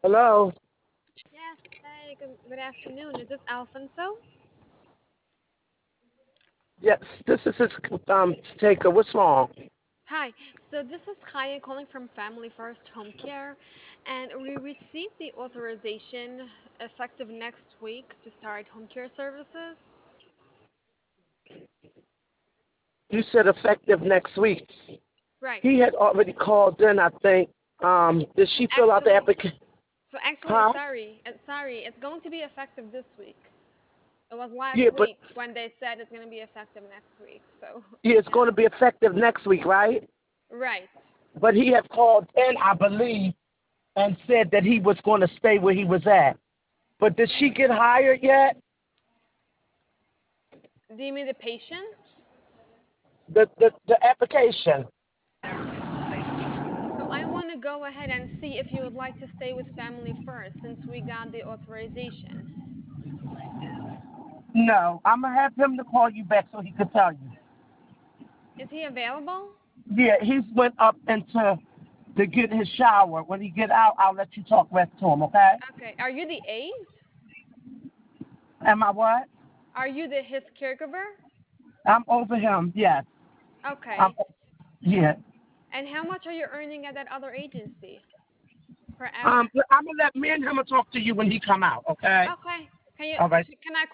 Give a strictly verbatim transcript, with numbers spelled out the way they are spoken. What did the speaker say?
Hello? Yes, hey, good, good afternoon. Is this Alfonso? Yes, this is his um taker. What's wrong? Hi, so this is Kaya calling from Family First Home Care, and we received the authorization effective next week to start home care services. You said effective next week. Right. He had already called in, I think. Um, did she fill out the Actually, application? so actually, Huh? sorry, uh, sorry, it's going to be effective this week. It was last Yeah, but week when they said it's going to be effective next week. So, yeah, it's going yeah. to be effective next week, right? Right. But he had called in, I believe, and said that he was going to stay where he was at. But did she get hired yet? Do you mean the patient? The the, the application. So I want to go ahead and see if you would like to stay with Family First since we got the authorization. No, I'm gonna have him to call you back so he could tell you. Is he available? Yeah, he's went up into to get his shower. When he get out, I'll let you talk rest to him, okay? Okay. Are you the aide? Am I what? Are you the his caregiver? I'm over him, yes. I'm, Okay. yeah. And how much are you earning at that other agency per Um, hour? I'm gonna let me and him talk to you when he come out, okay? Okay. Can you All right. can I